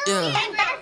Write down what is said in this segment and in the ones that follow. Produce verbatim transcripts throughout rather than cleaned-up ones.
Yeah.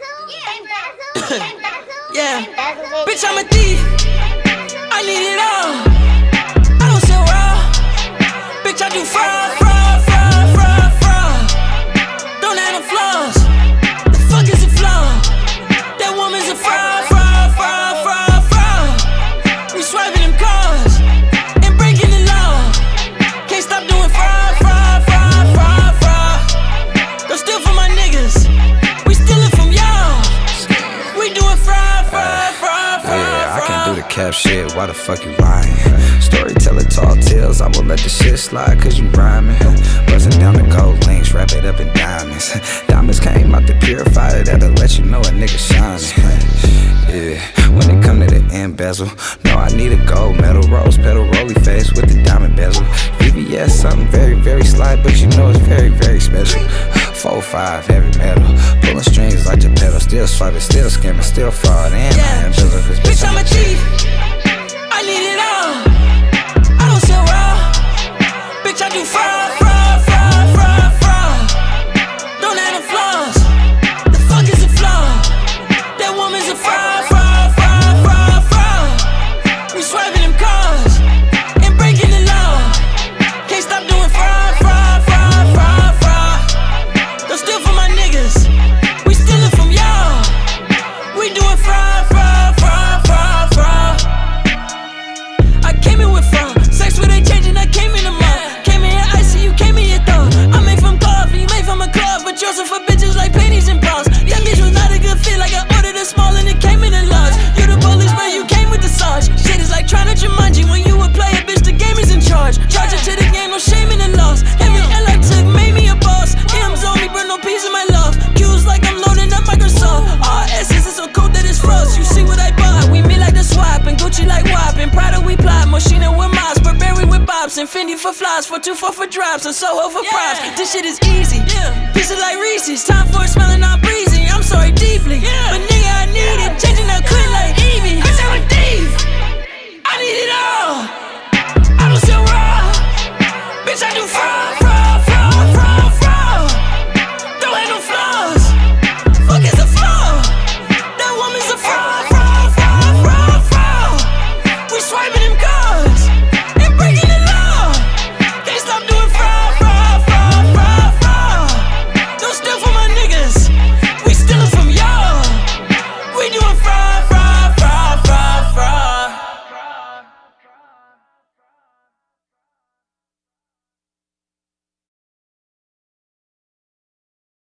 Yeah. Bitch, I'm a thief. I need it all. I don't sell raw. Bitch, I do fraud, fraud, fraud, fraud, fraud. Don't have no flaws. The fuck is a flaw? That woman's a fraud, fraud, fraud, fraud, fraud. We swiping them cars and breaking the law. Can't stop doing fraud, fraud, fraud, fraud, fraud. Don't steal from my niggas. We stealing from y'all. We doing fraud, fraud, fraud, fraud. Yeah, I can't do the cap shit. Why the fuck you lying? Storyteller, tall tales. I won't let the shit slide cause you rhyming. Buzzing down the gold links, wrap it up in diamonds. Diamonds came out the purifier that'll let you know a nigga shining. Yeah, when it come to the embezzle, no, I need a gold medal. Rose petal, rolly face with the diamond bezel. V V S, something very, very slight, but you know it's very, very special. four five, heavy metal, pulling strings like Geppetto. Still swiping, still scamming, still fraud, and Yeah. I embezzle. Cause Bitch, I'm a thief. I need it all. I don't sell raw. Bitch, I do fraud, fraud, fraud, fraud, fraud. Don't have no flaws. The fuck is a flaw? That woman's a fraud, fraud, fraud, fraud, fraud. We swiping them cars and breaking the law. Can't stop doing fraud, fraud, fraud, fraud, fraud. Don't steal from my niggas. We stealing from y'all. We doing fraud, fraud, fraud, fraud, fraud. I came in with fraud. Sex with a change and I came in a mug. Came in here icy, you came in here thug. I made from coffee, you made from a club. But yours are for bitches like panties and bras. That bitch was not a good fit, like I ordered a small and it came in a large. You the police, but you came with the sarge. Shit is like trying to Jumanji. When you a player, bitch, the game is in charge. Charge it to the game, no shame in the loss. Every L I took made me a boss. M's on me, burn no piece of my love. Q's like I'm loading up Microsoft. R S is so cold that it's frost. You see what I bought? We meet like the swap and Gucci like W A P. And Prada we plot, Moschino with Mops, Burberry with Bobs, and Fendi for flies, for two four for drops, and Soho for props. Yeah. This shit is easy. Yeah. Pieces like Reese's. Time for it smelling all breezy. I'm sorry deeply, yeah. But nigga I need it. Changing up quick like Evie. Bitch, I'm a thief. I need it all. I don't sell raw. Bitch, I do fraud.